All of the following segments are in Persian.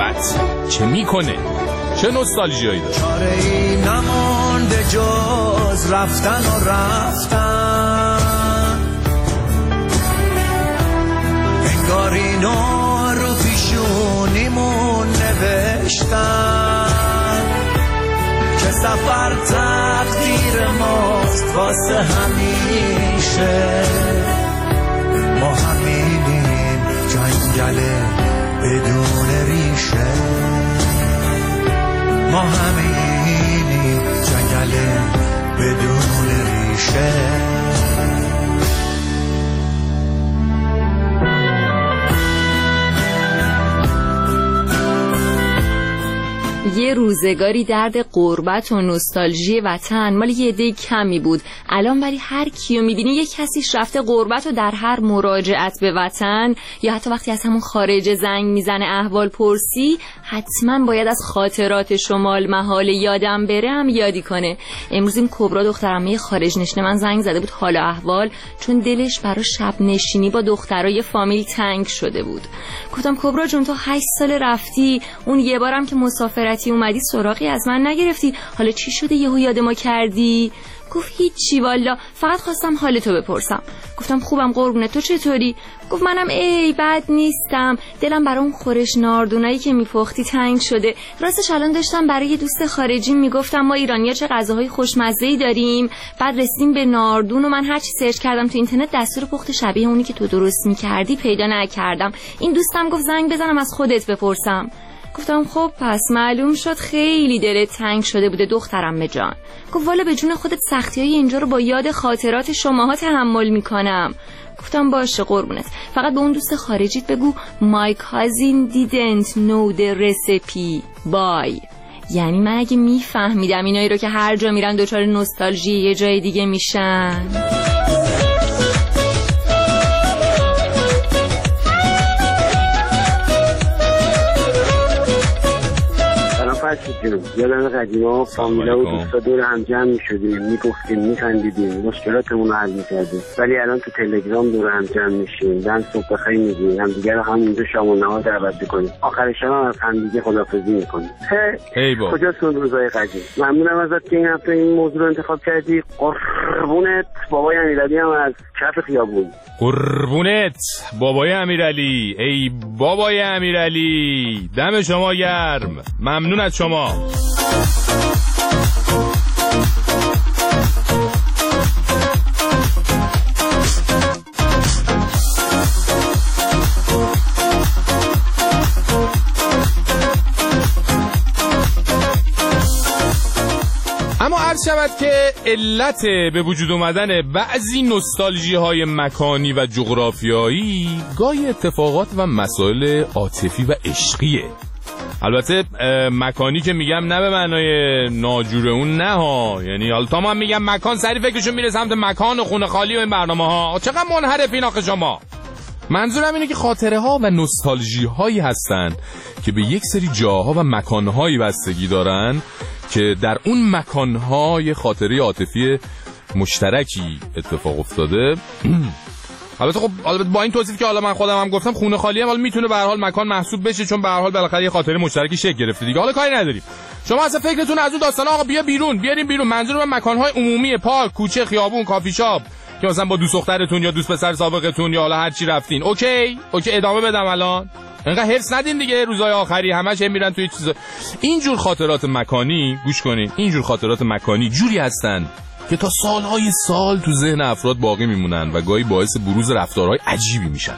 غربت چه میکنه؟ چه نوستالژیایی داره؟ چاره‌ای نمونده جز رفتن و رفتن، انگار اینو رو پیشونیمون نوشتن که سفر تقدیر ماست واسه همیشه. ما همینیم جنگله بدون ریشه، ما همینیم جنگله بدون ریشه. یه روزگاری درد غربت و نوستالژی وطن مال یه عده کمی بود. الان ولی هر کیو میبینی یه کسیش رفته غربت و در هر مراجعت به وطن یا حتی وقتی از همون خارج زنگ میزنه احوال پرسی حتما باید از خاطرات شمال محال یادم بره هم یادی کنه. امروز این کبرا دخترمه خارج نشینه من زنگ زده بود حال احوال، چون دلش برای شب نشینی با دخترای فامیل تنگ شده بود. گفتم کبرا جون تو 8 سال رفتی، اون یه بارم که مسافرتی اومدی سراغی از من نگرفتی، حالا چی شده یهو یاد ما کردی؟ گفت هیچی والا، فقط خواستم حالتو بپرسم. گفتم خوبم قربونه، تو چطوری؟ گفت منم ای بد نیستم، دلم برای اون خورش ناردونایی که میپختی تنگ شده. راستش الان داشتم برای یه دوست خارجی میگفتم ما ایرانی‌ها چه غذاهای خوشمزه‌ای داریم، بعد رسیدیم به ناردون و من هر چی سرچ کردم تو اینترنت دستور پخت شبیه اونی که تو درست میکردی پیدا نکردم. این دوستم گفت زنگ بزنم از خودت بپرسم. گفتم خب پس معلوم شد خیلی دلت تنگ شده بوده دخترم به جان. گفت والا به جون خودت سختیای اینجا رو با یاد خاطرات شماها تحمل میکنم. گفتم باشه قربونت، فقط به اون دوست خارجیت بگو my cousin didn't know the recipe bye. یعنی من اگه میفهمیدم اینایی رو که هر جا میرن دچار نوستالژی یه جای دیگه میشن. یادم قدیما فامیلا و دوستا دور هم جمع میشدیم، میگفتیم، میخندیدیم، مشکلاتمون رو حل میکردیم. ولی الان تو تلگرام دور هم جمع میشیم، دم صبح بخیر میگیم، هم دیگه رو همونجا شام و نهار دعوت میکنیم، آخر شب هم از هم دیگه خداحافظی میکنیم. کجاست اون روزای قدیم؟ ممنونم ازت که این هفته این موضوع رو انتخاب کردی. قربونت بابای امیرعلی هم از کف خیابون. قربونت بابای امیرعلی، ای بابای امیرعلی، دم شما گرم، ممنون از شما. اما عرض شود که علت به وجود اومدن بعضی نوستالژی های مکانی و جغرافیایی گاهی اتفاقات و مسائل عاطفی و عشقیه. البته مکانی که میگم نه به معنای ناجور اون، نه ها، یعنی حالا تا من میگم مکان سری فکرشون میره سمت مکان و خونه خالی و این برنامه ها. چقدر منحرفین آخه شما. منظورم اینه که خاطره ها و نوستالژی هایی هستن که به یک سری جاها و مکان هایی بستگی دارن که در اون مکان ها یه خاطره عاطفی مشترکی اتفاق افتاده. البته خب با این توصیف که حالا من خودم هم گفتم خونه خالی هم حالا میتونه به هر حال مکان محسوب بشه، چون به هر حال بالاخره یه خاطره مشترکی شکل گرفته دیگه. حالا کاری نداریم. شما اصلا فکرتون از اون داستانا آقا بیارین بیرون. منظور من مکان‌های عمومی، پارک، کوچه، خیابون، کافی شاپ که مثلا با دوست دخترتون یا دوست پسر سابقتون یا حالا هر چی رفتین. اوکی ادامه بدم الان. انقدر حرص ندین دیگه، روزهای آخری همش میرن توی چیزا. اینجور خاطرات مکانی، گوش کنین، اینجور خاطرات مکانی جوری هستن که تا سالهای سال تو ذهن افراد باقی میمونن و گاهی باعث بروز رفتارهای عجیبی میشن.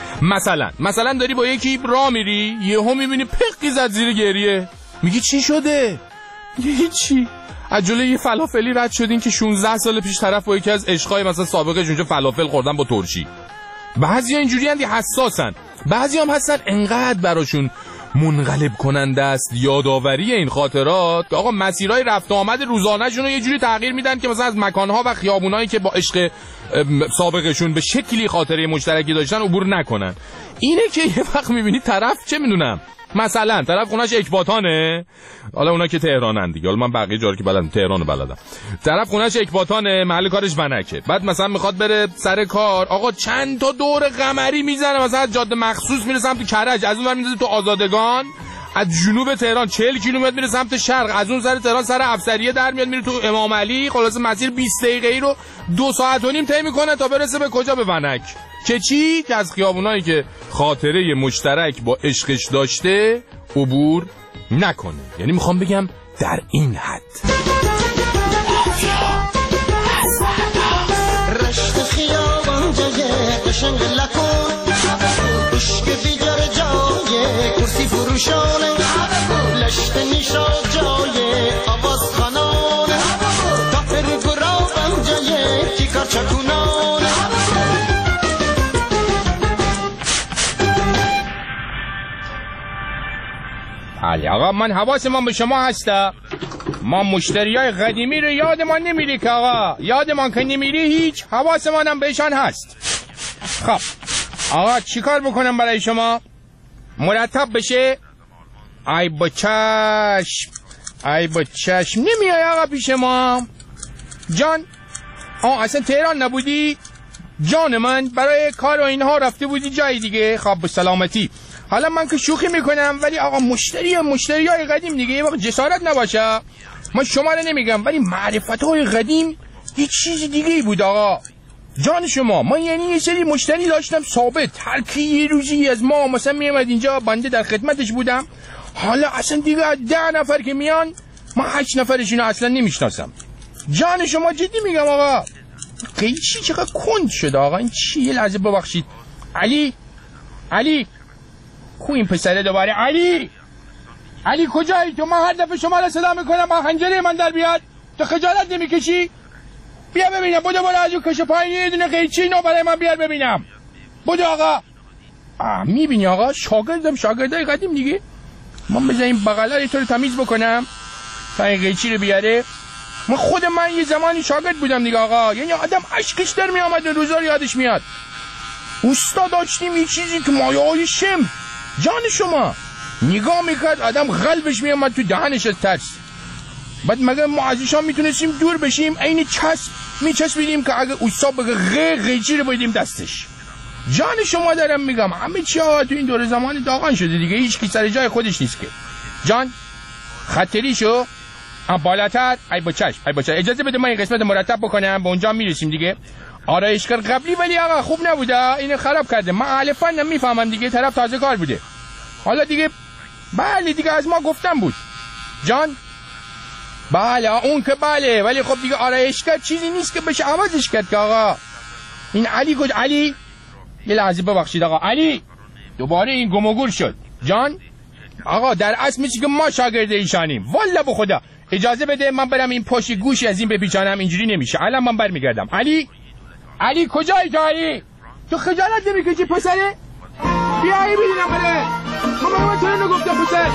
مثلا داری با یکی راه میری، یهو میبینی پقی زد زیر گریه، میگی چی شده؟ هیچی. از جلوی یه فلافلی رد شدین که 16 سال پیش طرف با یکی از عشقای مثلا سابقش اونجا فلافل خوردن با ترشی. بعضیا اینجوری اند حساسن، بعضی هم هستن انقدر براشون منقلب کننده است یادآوری این خاطرات که آقا مسیرهای رفت آمد روزانه‌شون رو یه جوری تغییر میدن که مثلا از مکان‌ها و خیابونایی که با عشق سابقشون به شکلی خاطره مشترکی داشتن عبور نکنن. اینه که یه وقت میبینی طرف چه میدونم مثلا طرف خونش اکباتانه، حالا اونا که تهرانن دیگه، حالا من بقیه جا رو که بلدم تهران بلدم، طرف خونش اکباتانه، محل کارش ونکه، بعد مثلا میخواد بره سر کار، آقا چند تا دور قمری میزنه، مثلا از جاده مخصوص میره سمت کرج، از اون ور میندازه تو آزادگان، از جنوب تهران 40 کیلومتر میره سمت شرق، از اون سر تهران سر افسریه در میاد میره تو امام علی. خلاص مسیر 20 دقیقه‌ای رو 2 ساعت و نیم طی میکنه تا برسه به کجا؟ به ونک. چی که از خیابونایی که خاطره مشترک با عشقش داشته عبور نکنه. یعنی میخوام بگم در این حد. رشت خیابان جای قشنگ لکن، عشق بیجار جای کرسی فروشانه، لشت نیشا جای آواز خانانه، تاپر گرابان جای تیکار چکونانه. بله آقا، من حواسمان به شما هسته. ما مشتریای قدیمی رو یادمان نمیری که آقا، یادمان که نمیری هیچ، حواسمان هم بهشان هست. خب آقا چی کار بکنم برای شما؟ مرتب بشه؟ ای با چشم، ای با چشم. نمیای آقا پیش ما جان؟ اصلا تهران نبودی؟ جان من برای کار و اینها رفته بودی جای دیگه؟ خب به سلامتی. حالا من که شوخی میکنم، ولی آقا مشتریای قدیم دیگه یه وقت جسارت نباشه. من شما رو نمیگم، ولی معرفت‌های قدیم یه چیز دیگه بود آقا. جان شما، من یعنی یه سری مشتری داشتم ثابت، هر کی یه روزی از ما مثلا میامد اینجا، بنده در خدمتش بودم. حالا اصلا دیگه 10 نفر که میان، من 8 نفرشونو اصلا نمیشناسم. جان شما جدی میگم آقا. قیچی چقدر کند شده آقا. این چی؟ یه لحظه ببخشید. علی کو این پسره دوباره؟ علی کجایی تو؟ من هر دفعه شما را صدا میکنم با خنجره من در بیاد، تو خجالت نمیکشی؟ بیا ببینم. بدو از اون کش پایین یه دونه قیچی نو برای من بیار ببینم. بدو آقا. میبینی آقا، شاگردای قدیم دیگه. من بذار این بغلا تو رو تمیز بکنم تا این قیچی رو بیاره. من یه زمانی شاگرد بودم دیگه آقا. یعنی آدم اشکش در میامد و روزا یادش میاد. استاد داشتیم یه چیزی که مایه‌های شم، جان شما نگاه میکرد آدم قلبش میامد تو دهنش از ترس. بعد مگه ما از ایشان میتونستیم دور بشیم؟ عین چسب میچسبیدیم که اگه استاد بگه قیچی رو بدیم دستش. جان شما دارم میگم، همه چی آقا تو این دور زمان داغان شده دیگه، هیچ کی سر جای خودش نیست که. جان خطری شو بالاتر. ای با چشم. اجازه بده من این قسمت مرتب بکنم، به اونجا میرسیم دیگه. آرایشگر قبلی ولی آقا خوب نبوده، اینو خراب کرده. من اهل فنم میفهمم دیگه، طرف تازه کار بوده. حالا دیگه بله دیگه از ما گفتم بود. جان بله اون که بله، ولی خب دیگه آرایشگر چیزی نیست که بشه عوضش کرد که آقا. این علی یه لحظه ببخشید آقا. علی دوباره این گم و گور شد. جان آقا در اصل میشه که ما شاگرد ایشانیم. والله به خدا اجازه بده من برم این پشت گوشی از این بپیچانم، اینجوری نمیشه. الان من برمیگردم. علی کجایی تو؟ علی تو خجالت نمیکشی پسره؟ بیا ای ببینم بره. من تو رو نگفتم پسر.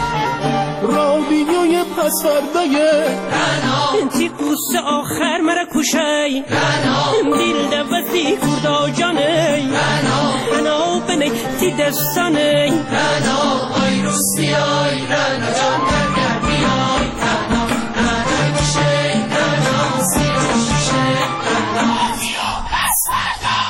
رادیوی پس فردای انتی قوس آخر مرا کشای دیل دوستی کردا جانی انا بنی تی دستانی آی روستی آی جان برگر بیای آی کشی سیروش کشی رادیو پس فردا.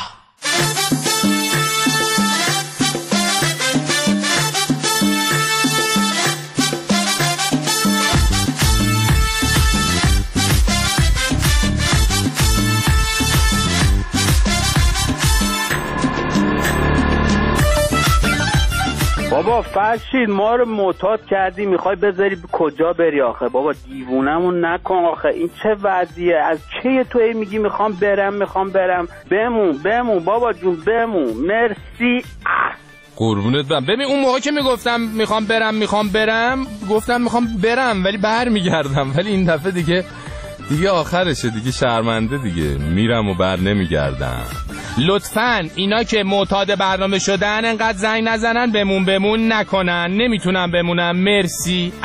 بابا فرشید ما رو معتاد کردی، میخوای بذاری کجا بری آخه؟ بابا دیوونمون نکن آخه. این چه وضعیه؟ از چه تو میگی میخوام برم؟ بمون بابا جون بمون. مرسی. قربونت برم. ببین اون موقع که میگفتم میخوام برم گفتم میخوام برم ولی برمیگردم، ولی این دفعه دیگه آخرشه دیگه، شرمنده دیگه، میرم و بر نمیگردم. لطفاً اینا که معتاد برنامه شدن انقدر زنگ نزنن بمون نکنن، نمیتونم بمونم. مرسی.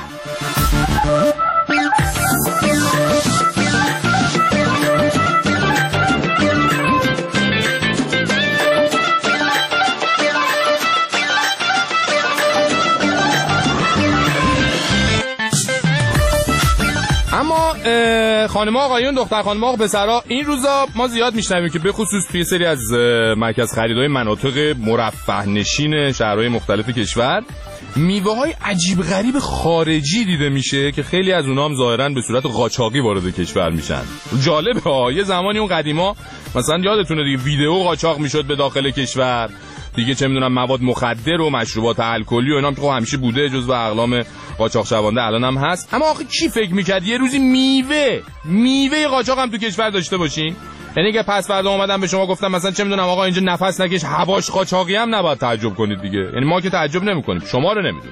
اما خانم‌ها آقایون، دختر خانم‌ها پسرها، این روزا ما زیاد میشنویم که به خصوص توی سری از مرکز خریدهای مناطق مرفه نشین شهرهای مختلف کشور میوه های عجیب غریب خارجی دیده میشه که خیلی از اونها هم ظاهرا به صورت قاچاقی وارد کشور میشن. جالبه ها، یه زمانی اون قدیما مثلا یادتونه دیگه ویدئو قاچاق میشد به داخل کشور دیگه، چه میدونم مواد مخدر و مشروبات الکلی و اینا که همیشه بوده جزو اقلام قاچاق شونده، الان هم هست. اما آخه کی فکر میکرد یه روزی میوه قاچاق هم تو کشور داشته باشین؟ یعنی که پس فردا اومدم به شما گفتم مثلا چه میدونم آقا اینجا نفس نکش هواش قاچاقی هم نباید تعجب کنید دیگه. یعنی ما که تعجب نمی‌کنیم، شما رو نمیدونم.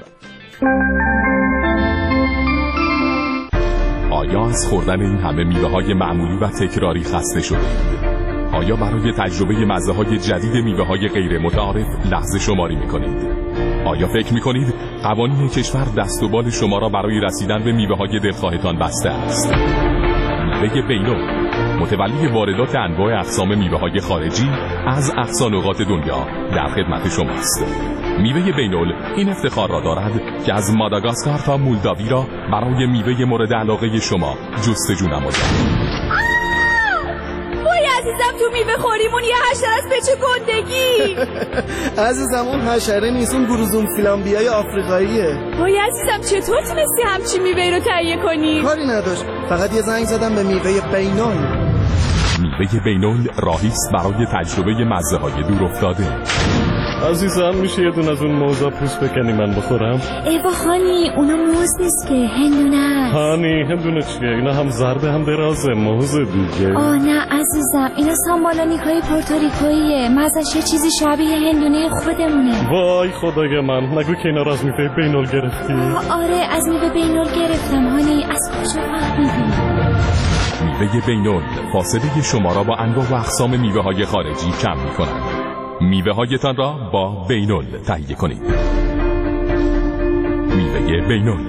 آیا از خوردن این همه میوه‌های معمولی و تکراری خسته شدید؟ آیا برای تجربه مزه‌های جدید میوه‌های غیر متعارف لحظه شماری می‌کنید؟ آیا فکر می‌کنید قوانین کشور دست و بال شما را برای رسیدن به میوه‌های دلخواهتان بسته است؟ میوه بینول، متولی واردات انواع اقسام میوه‌های خارجی از اقصا نقاط دنیا، در خدمت شماست. میوه بینول این افتخار را دارد که از ماداگاسکار تا مولداوی را برای میوه مورد علاقه شما جستجو نموده. عزیزم تو میوه خوریمون یه حشره است، به چه گندگی. عزیزم اون حشره نیست، اون گروزون فیلامبیای آفریقاییه. وای عزیزم چطور تونستی همچین میوه رو تهیه کنی؟ کاری نداشت، فقط یه زنگ زدم به میوه بینول. میوه بینول راهی است برای تجربه مزه‌های دور افتاده. عزیزم میشه یه دون از اون موزا پوست بکنی من بخورم؟ ایوا هانی اونا موز نیست که هندونه است. هانی هندونه چیه؟ اینا هم زرده هم درازه، موز دیگه. نه عزیزم اینا سامبالانیکای پورتوریکوییه، مزش یه چیزی شبیه هندونه خودمونه. وای خدای من، نگو که اینا را از میوه بینول گرفتی؟ آره از میوه بینول گرفتم هانی. از کجا فهمیدی؟ میوه بینول فاصله شما را با انواع و اقسام میوه‌های خارجی کم می‌کند. میوه‌هایتان را با بینول تهیه کنید. میوه بینول.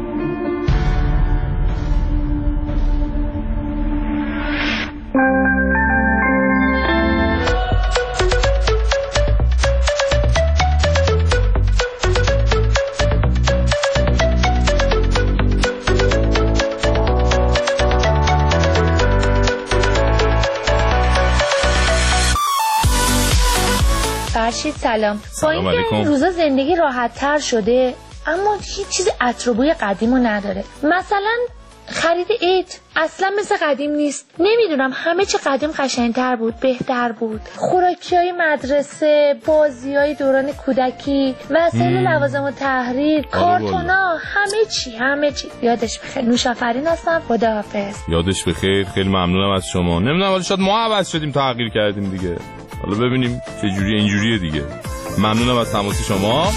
فرشید سلام. با اینکه این روزا زندگی راحت تر شده اما هیچ چیز عطر و بوی قدیمو نداره. مثلا خرید عید اصلا مثل قدیم نیست. نمیدونم همه چی قدیم قشنگتر بود، بهتر بود. خوراکیای مدرسه، بازیای دوران کودکی، وسایل لوازم التحریر، کارتونا، همه چی. یادش بخیر. نوشافرین هستم. خداحافظ. یادش بخیر. خیلی ممنونم از شما. نمیدونم ولی شاید ما عوض شدیم، تغییر کردیم دیگه. حالا ببینیم چه جوری اینجوریه دیگه. ممنونم از تماس شما.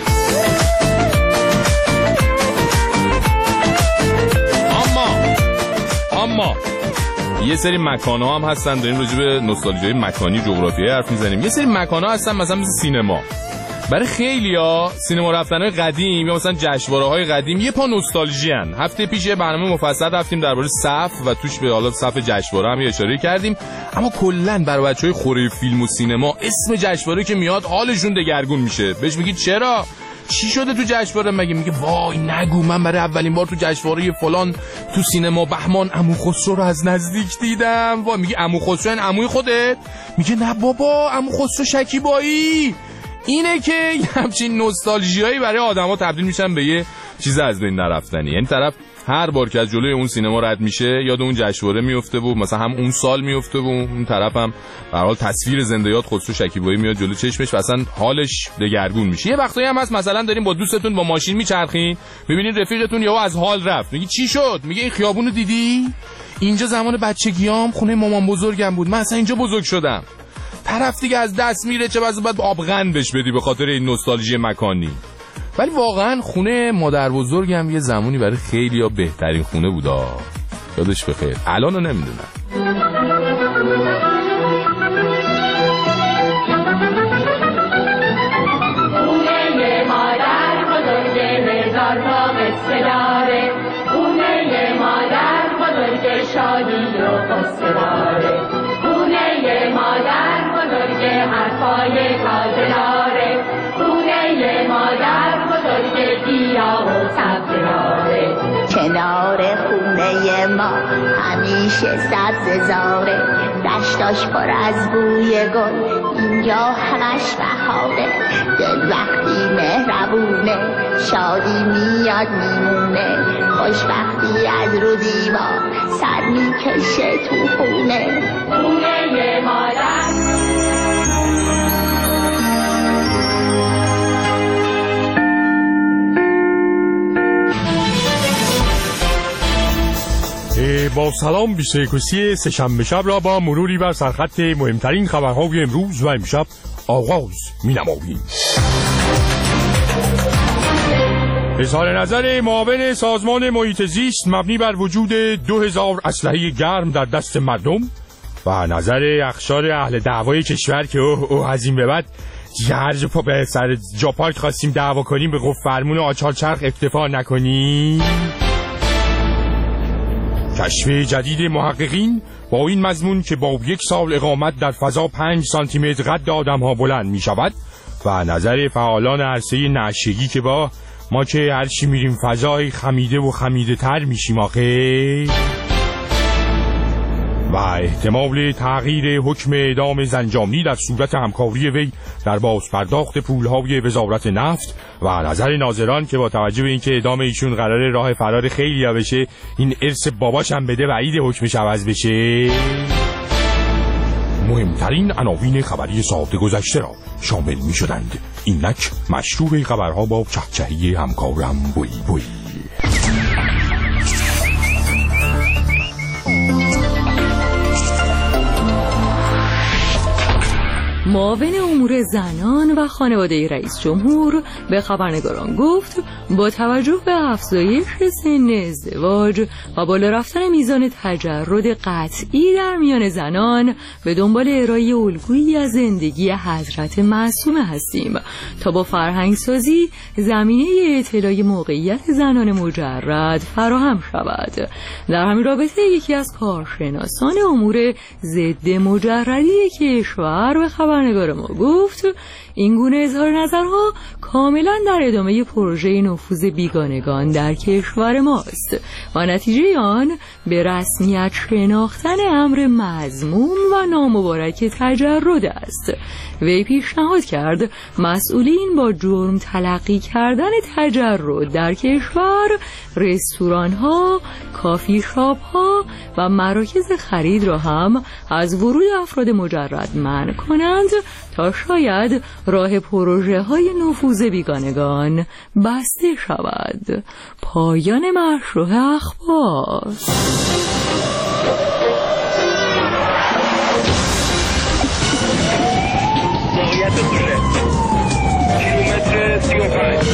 اما یه سری مکان‌ها هم هستن، داریم راجع به نوستالژی مکانی جغرافیایی حرف میزنیم. یه سری مکان‌ها هستن مثلا سینما. برای خیلیا سینما رفتن‌های قدیم یا مثلا جشنواره‌های قدیم یه پا نوستالژی ان. هفته پیش برنامه مفصل رفتیم درباره صف و توش به حالا صف جشنواره هم اشاره کردیم. اما کلاً برای بچهای خوره فیلم و سینما اسم جشنواره که میاد حالشون دگرگون میشه. بهش میگی چرا؟ چی شده تو جشنواره؟ میگه وای نگو، من برای اولین بار تو جشنواره فلان تو سینما بهمان عمو خسرو رو از نزدیک دیدم. وای میگه عمو خسرو این عموی خودت؟ میگه نه بابا عمو خسرو شکیبایی. اینه که همچین نوستالژیایی برای آدما تبدیل میشن به یه چیز از بین نرفتنی. یعنی طرف هر بار که از جلوی اون سینما رد میشه یاد اون جشنواره میفته و مثلا هم اون سال میفته و اون طرف هم به هر حال تصویر زنده یاد خسرو شکیبایی میاد جلو چشمش و اصلا حالش دگرگون میشه. یه وقتایی هم هست مثلا دارین با دوستتون با ماشین میچرخین، میبینین رفیقتون یهو از حال رفت، میگی چی شد؟ میگه این خیابونو دیدی؟ اینجا زمان بچگیام خونه مامان بزرگم بود، من اصلا اینجا بزرگ شدم. طرف دیگه از دست میره، چه بس باید آبغن بهش بدی به خاطر این نوستالژی مکانی. ولی واقعا خونه مادر بزرگم یه زمانی برای خیلیا بهترین خونه بودا. یادش بخیر. الانو نمیدونم. خونه مادر بزرگ هزار تا قصه داره، خونه مادر بزرگ شادی و قصه داره، خونه مادر بزرگ حرفای تازه داره، خونه مادر بزرگ گیاه و سبزه داره. کنار خونه ما همیشه سبززاره، دشتاش پر از بوی گل، اینجا همش بهاره، دل وقتی مهربونه شادی میاد میمونه، خوشبختی از رو دیوار سر میکشه تو خونه. خونه مادر با سلام 21 سه‌شنبه شب را با مروری بر سرخط مهمترین خبرهای امروز و امشب آغاز می‌نماییم. اظهار نظر معاون سازمان محیط زیست مبنی بر وجود 2000 اسلحه گرم در دست مردم و نظر اقشار اهل دعوای کشور که از این به بعد هر جا به سر جا پارک خواستیم دعوا کنیم به قف فرمون آچار چرخ اکتفا نکنیم. کشف جدید محققین با این مضمون که با 1 سال اقامت در فضا 5 سانتی متر قد آدم ها بلند می شود و نظر فعالان عرصه نعشگی که با ما که هرچی میریم فضای خمیده و خمیده تر میشیم آخه، و احتمال تغییر حکم اعدام زنجانی در صورت همکاری وی در بازپرداخت پولهای وزارت نفت و نظر ناظران که با توجه به اینکه اعدام ایشون قراره راه فرار خیلی بشه، این ارث باباش هم بده بعید حکمش عوض بشه. مهمترین عناوین خبری ساعت گذشته را شامل می شدند. اینک مشروع خبرها با چهچهی همکارم بوی بوی. معاون امور زنان و خانواده رئیس جمهور به خبرنگاران گفت با توجه به افزایش سن ازدواج و بالا رفتن میزان تجرد قطعی در میان زنان به دنبال ارائه الگویی از زندگی حضرت معصومه هستیم تا با فرهنگسازی زمینه اطلاع موقعیت زنان مجرد فراهم شود. در همین رابطه یکی از کارشناسان امور ضد مجردی کشور به خبرنگار ما گفت این گونه اظهار نظرها کاملا در ادامه پروژه نفوذ بیگانگان در کشور ماست و نتیجه آن به رسمیت شناختن امر مذموم و نامبارک تجرد است. وی پیشنهاد کرد مسئولین با جرم تلقی کردن تجرد در کشور رستوران‌ها، کافی شاپ‌ها و مراکز خرید را هم از ورود افراد مجرد منع کنند تا شاید راه پروژه‌های نفوذ بیگانگان بسته شود. پایان مشروع اخبار. کیلومتر 35.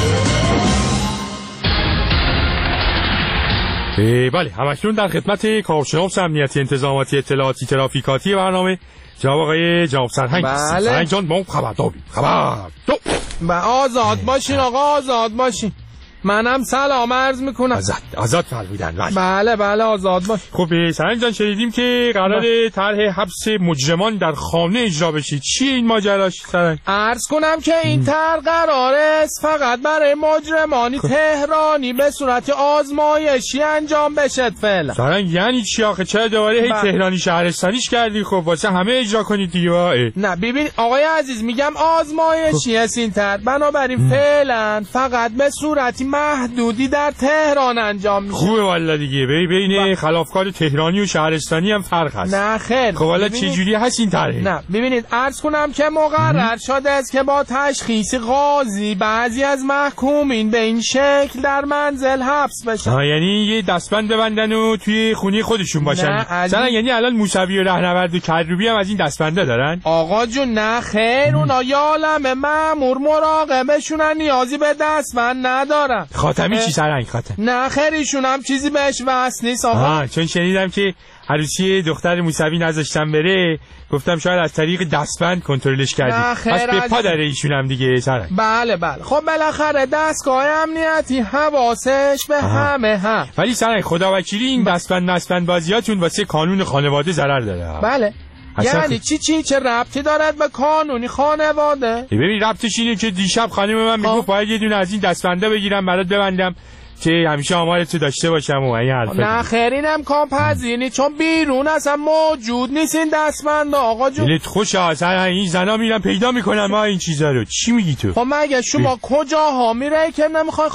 بله، همکنون در خدمت کارشناس امنیتی انتظاماتی اطلاعاتی ترافیکاتی برنامه جناب آقای جناب سرهنگ. بله. سرهنگ جان ما خبر داریم. آزاد باشین آقا، آزاد باشین. منم سلام عرض میکنم. آزاد فرمودن. بله آزاد باش. خب سرهنگ جان شنیدیم که قراره طرح حبس مجرمان در خانه اجرا بشه. چیه این ماجراش سرهنگ؟ عرض کنم که این طرح قراره است فقط برای مجرمانی تهرانی به صورت آزمایشی انجام بشه فعلا. سرهنگ یعنی چی آخه؟ چرا دوباره هی تهرانی شهرستانیش کردی؟ خب واسه همه اجرا کنید دیگه. نه ببین آقای عزیز، میگم آزمایشی است این طرح، بنابراین فعلا فقط به صورتی محدودی در تهران انجام میشه. خوبه والا دیگه. بین خلافکار تهرانی و شهرستانی هم فرق هست. نه خیر. خب والا چه جوری هست این طرح؟ نه ببینید عرض کنم که مقرر شده است که با تشخیص قاضی بعضی از محکومین به این شکل در منزل حبس بشن. یعنی یه دستبند ببندن و توی خونه خودشون باشن. مثلا یعنی الان موسوی و رهنورد و کروبی هم از این دستبنده دارن؟ آقا جون نه خیر، اونا یه عالمه مأمور مراقبشونن، نیازی به دستبند ندارن. خاتمی چی سرهنگ خاتم؟ نه خیر، ایشون هم چیزی بهش وصل نیست آقا. چون شنیدم که عروسی دختر موسوی نذاشتن بره، گفتم شاید از طریق دستبند کنترلش کردی. پس به پا داره ایشون هم دیگه سرهنگ. بله خب بالاخره دستگاه امنیتی حواسش به همه هم. ولی سرهنگ خدا وکیلی این دستبند بازیاتون واسه قانون خانواده ضرر داره. بله یعنی چی چه ربطی دارد به قانونی خانواده؟ ببین ربطش اینه که دیشب خانم من میگفت باید یه دونه از این دستبنده بگیرم برات ببندم، که همیشه آمارتو داشته باشم و این حرفا. نه خیرین امکان پذیرنی چون بیرون اصلا موجود نیست این دستبند آقا جون. دلت خوشه اصلا این زنا میرن پیدا میکنن ما این چیزا رو. چی میگی تو؟ خب مگه شما کجاها میره که نمیخوای